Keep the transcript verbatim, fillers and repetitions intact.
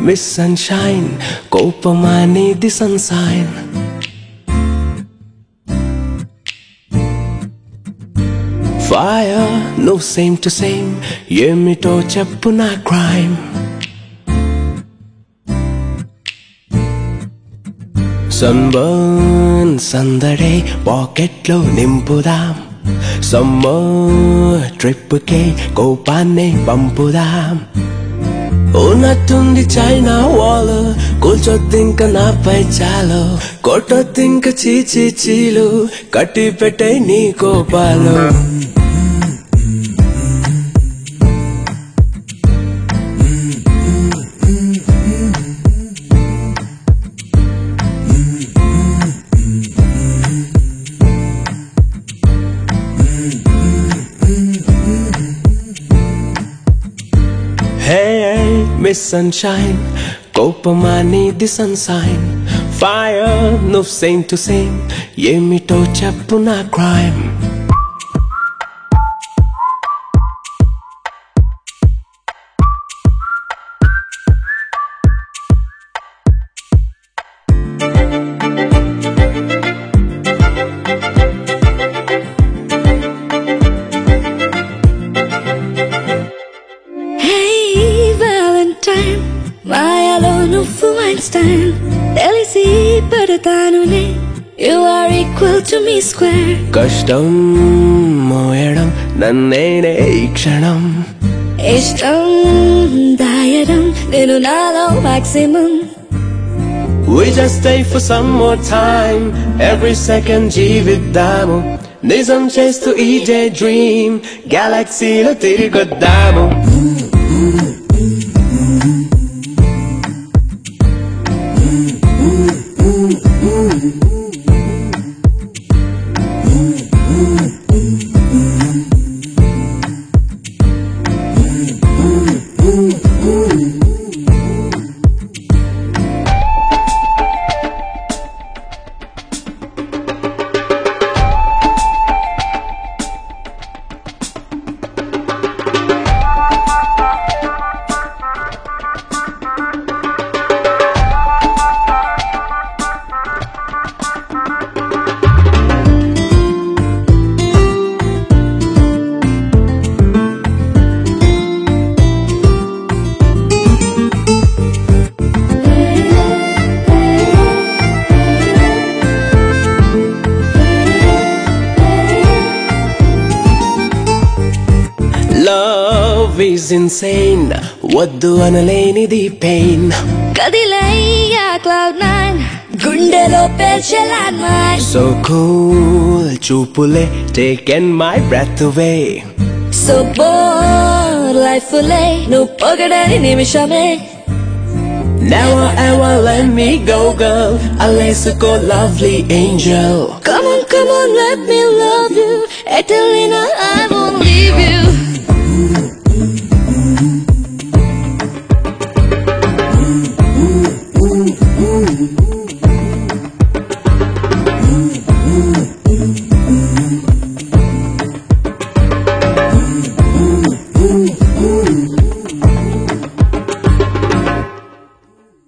Miss Sunshine, కోపమా నీది sunshine. Fire, no same to same, ఏమిటో చెప్పు నా crime. Sunburn, సందడే పాకెట్లో నింపుదాం. సమ్మర్ ట్రిప్ కే కోపాన్నే పంపుదాం. ఉన్నట్టుండి చైనా వాల్ కూల్చొద్దింక నాపై చాలు. కొట్టొద్దింక చీచీ చీలు కట్టి పెట్టే నీ కోపాలు. Hey, Miss Sunshine, కోపమా నీది sunshine. Fire, no same to same, ఏమిటో చెప్పు నా crime. మాయలో నువ్వు ఐన్స్టైన్ తెలిసి పడతానునే. You are equal to me square. కష్టం మోయడం నన్నేనే ఈ క్షణం. ఇష్టం దాయడం నేను నాలో maximum. We just stay for some more time, every second జీవిద్దాము. నిజం చేస్తూ ఈ డే డ్రీమ్ గెలాక్సీలో తిరిగొద్దాము. Love is insane, వద్దు అనలేనిది pain. కదిలయ్యా cloud nine, గుండెలో పేర్చే landmine. So cool, చూపులే taken my breath away. So bored, life full-ఏ నువ్వు పొగడని నిమిషమే. Never ever let me go girl, అలేసుకో lovely angel. Come on, come on, let me love you, Etelina, I won't leave you.